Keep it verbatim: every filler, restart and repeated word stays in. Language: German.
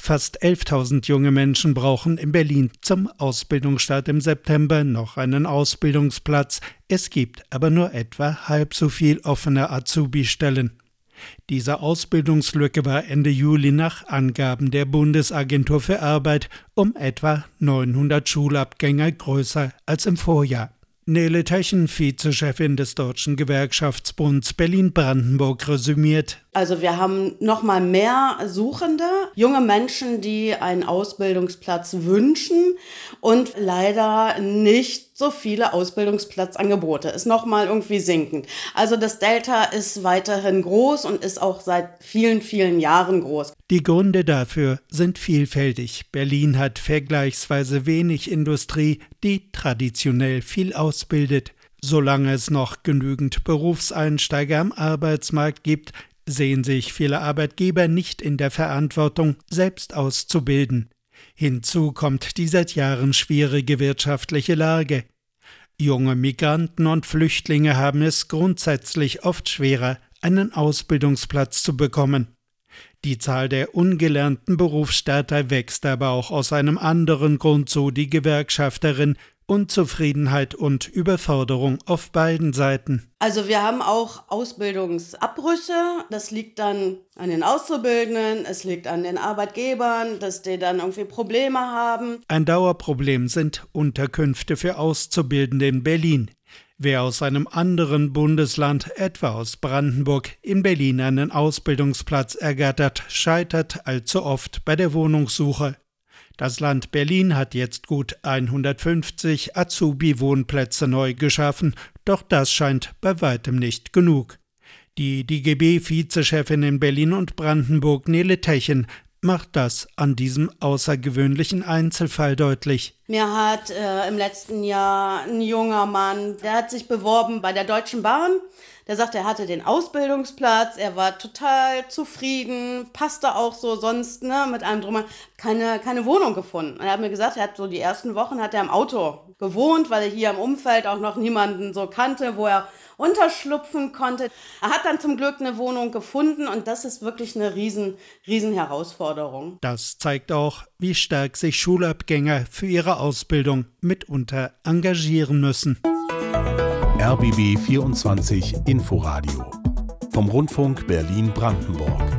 Fast elftausend junge Menschen brauchen in Berlin zum Ausbildungsstart im September noch einen Ausbildungsplatz. Es gibt aber nur etwa halb so viel offene Azubi-Stellen. Diese Ausbildungslücke war Ende Juli nach Angaben der Bundesagentur für Arbeit um etwa neunhundert Schulabgänger größer als im Vorjahr. Nele Techen, Vizechefin des Deutschen Gewerkschaftsbunds Berlin-Brandenburg, resümiert: Also wir haben noch mal mehr Suchende, junge Menschen, die einen Ausbildungsplatz wünschen und leider nicht so viele Ausbildungsplatzangebote. Ist noch mal irgendwie sinkend. Also das Delta ist weiterhin groß und ist auch seit vielen, vielen Jahren groß. Die Gründe dafür sind vielfältig. Berlin hat vergleichsweise wenig Industrie, die traditionell viel ausbildet. Solange es noch genügend Berufseinsteiger am Arbeitsmarkt gibt, sehen sich viele Arbeitgeber nicht in der Verantwortung, selbst auszubilden. Hinzu kommt die seit Jahren schwierige wirtschaftliche Lage. Junge Migranten und Flüchtlinge haben es grundsätzlich oft schwerer, einen Ausbildungsplatz zu bekommen. Die Zahl der ungelernten Berufsstarter wächst aber auch aus einem anderen Grund, so die Gewerkschafterin: Unzufriedenheit und Überforderung auf beiden Seiten. Also wir haben auch Ausbildungsabbrüche. Das liegt dann an den Auszubildenden, es liegt an den Arbeitgebern, dass die dann irgendwie Probleme haben. Ein Dauerproblem sind Unterkünfte für Auszubildende in Berlin. Wer aus einem anderen Bundesland, etwa aus Brandenburg, in Berlin einen Ausbildungsplatz ergattert, scheitert allzu oft bei der Wohnungssuche. Das Land Berlin hat jetzt gut hundertfünfzig Azubi-Wohnplätze neu geschaffen, doch das scheint bei weitem nicht genug. Die D G B-Vizechefin in Berlin und Brandenburg, Nele Techen, macht das an diesem außergewöhnlichen Einzelfall deutlich. Mir hat äh, im letzten Jahr ein junger Mann, der hat sich beworben bei der Deutschen Bahn. Der sagte, er hatte den Ausbildungsplatz, er war total zufrieden, passte auch so sonst, ne, mit allem drum, keine, keine Wohnung gefunden. Und er hat mir gesagt, er hat so die ersten Wochen hat er im Auto gewohnt, weil er hier im Umfeld auch noch niemanden so kannte, wo er unterschlupfen konnte. Er hat dann zum Glück eine Wohnung gefunden und das ist wirklich eine riesen, riesen Herausforderung. Das zeigt auch, wie stark sich Schulabgänger für ihre Ausbildung mitunter engagieren müssen. R B B vierundzwanzig Inforadio vom Rundfunk Berlin-Brandenburg.